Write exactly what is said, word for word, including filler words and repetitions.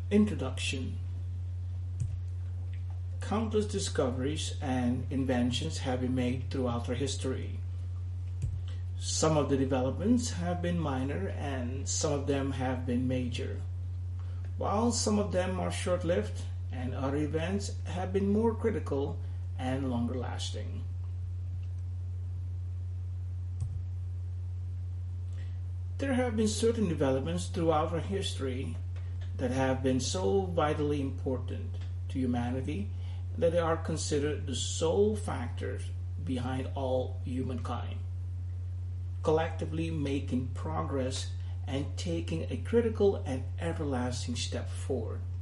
Introduction. Countless discoveries and inventions have been made throughout our history. Some of the developments have been minor and some of them have been major, while some of them are short lived and other events have been more critical and longer lasting. There have been certain developments throughout our history that have been so vitally important to humanity that they are considered the sole factors behind all humankind, collectively making progress and taking a critical and everlasting step forward.